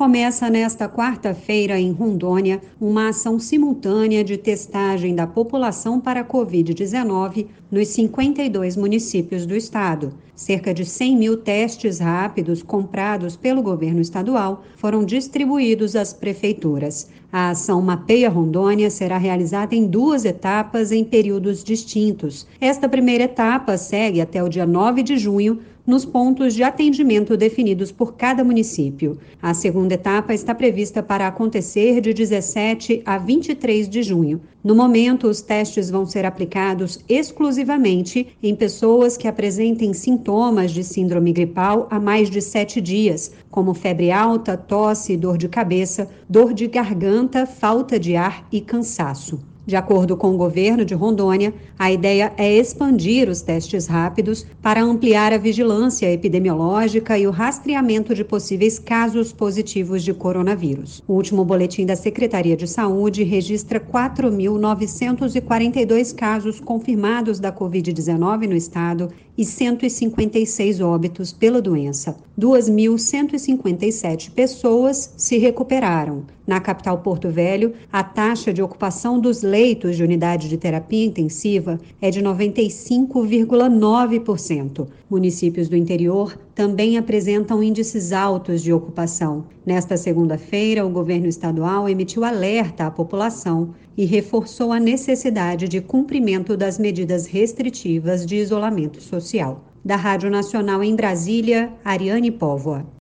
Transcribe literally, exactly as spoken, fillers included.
Começa nesta quarta-feira, em Rondônia, uma ação simultânea de testagem da população para a covid dezenove nos cinquenta e dois municípios do estado. Cerca de cem mil testes rápidos comprados pelo governo estadual foram distribuídos às prefeituras. A ação Mapeia Rondônia será realizada em duas etapas em períodos distintos. Esta primeira etapa segue até o dia nove de junho, nos pontos de atendimento definidos por cada município. A segunda etapa está prevista para acontecer de dezessete a vinte e três de junho. No momento, os testes vão ser aplicados exclusivamente em pessoas que apresentem sintomas de síndrome gripal há mais de sete dias, como febre alta, tosse, dor de cabeça, dor de garganta, falta de ar e cansaço. De acordo com o governo de Rondônia, a ideia é expandir os testes rápidos para ampliar a vigilância epidemiológica e o rastreamento de possíveis casos positivos de coronavírus. O último boletim da Secretaria de Saúde registra quatro mil novecentos e quarenta e dois casos confirmados da covid dezenove no estado e cento e cinquenta e seis óbitos pela doença. duas mil cento e cinquenta e sete pessoas se recuperaram. Na capital Porto Velho, a taxa de ocupação dos leitos de unidade de terapia intensiva é de noventa e cinco vírgula nove por cento. Municípios do interior também apresentam índices altos de ocupação. Nesta segunda-feira, o governo estadual emitiu alerta à população e reforçou a necessidade de cumprimento das medidas restritivas de isolamento social. Da Rádio Nacional em Brasília, Ariane Póvoa.